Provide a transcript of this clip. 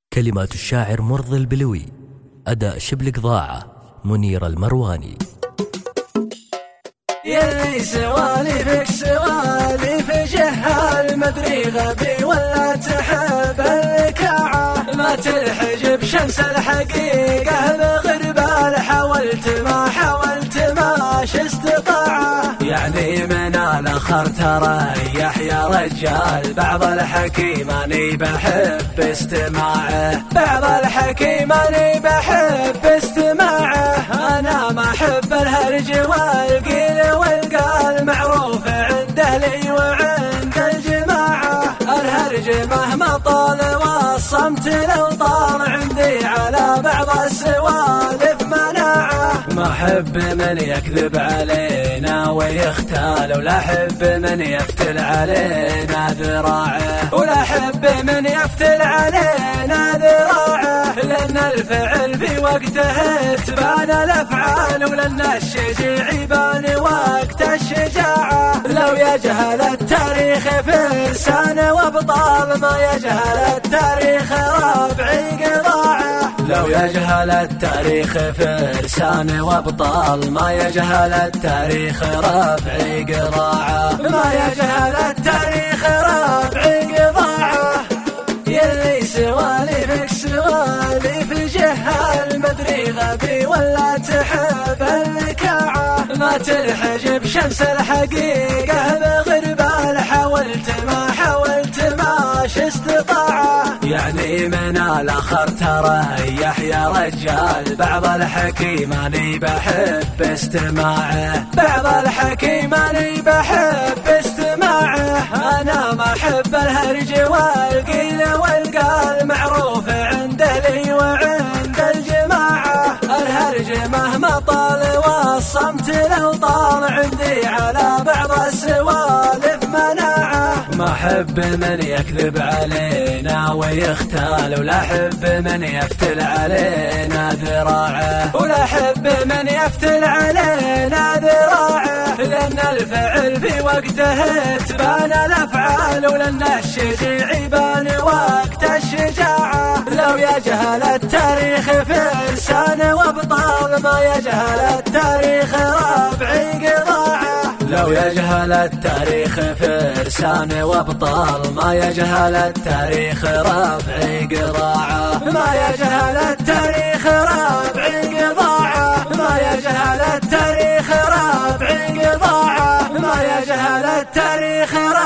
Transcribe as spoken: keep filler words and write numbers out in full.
كلمات الشاعر مرضي البلوي، أداء شبل قضاعة منير المرواني. يلي سواليفك سواليف جهال، مدري غبي ولا تحب الكاعة، ما تلحج بشمس الحقيقة بغربال، حاولت ما حاولت ماش استطاعة، يعني من الأخر تريح يا رجال، بعض الحكيم أني بحب استماعه، بعض الحكيم أني بحب استماعه، أنا ما أحب الهرج والقيل والقال، معروف عند أهلي وعند الجماعة، الهرج مهما طال والصمت لو طال، عندي على بعض السوالف مناعة، ما أحب من يكذب علينا ويختال، ولا أحب من يفتل علينا ذراعه، ولا أحب من يفتل علينا ذراعه، لأن الفعل في وقته تبان الأفعال، ولأن الشجاع يبان وقت الشجاعة، لو يجهل التاريخ فرسان وابطال، ما يجهل التاريخ ربعي قضاعه، لو يجهل التاريخ فرسان وابطال، ما يجهل التاريخ ربعي قضاعه، ما يجهل التاريخ ربعي قضاعه. يلي سواليفك سواليف جهال، مدري غبي ولا تحب الكاعة، ما تلحج بشمس الحقيقة بغربال، حاولت ما حاولت ماش استطاعة، يعني من الأخر تريح يا رجال، بعض الحكيم أني بحب استماعه، بعض الحكيم أني بحب استماعه، أنا ما أحب الهرج والقيل والقال، معروف عند أهلي وعند الجماعة، الهرج مهما طال والصمت لو طال، عندي على بعض السوالف مناعة، ما أحب من يكذب علينا ويختال، ولا أحب من يفتل علينا ذراعه، ولا أحب من يفتل علينا ذراعه، لأن الفعل في وقته تبان الأفعال، ولأن الشجاع يبان وقت الشجاعة، لو يجهل التاريخ فرسان وابطال، ما يجهل التاريخ ربعي قضاعه، لو يجهل التاريخ فرسان وابطال، ما يجهل التاريخ ربعي قضاعه، ما يجهل التاريخ ربعي قضاعه، ما يجهل التاريخ ربعي قضاعه، ما يجهل التاريخ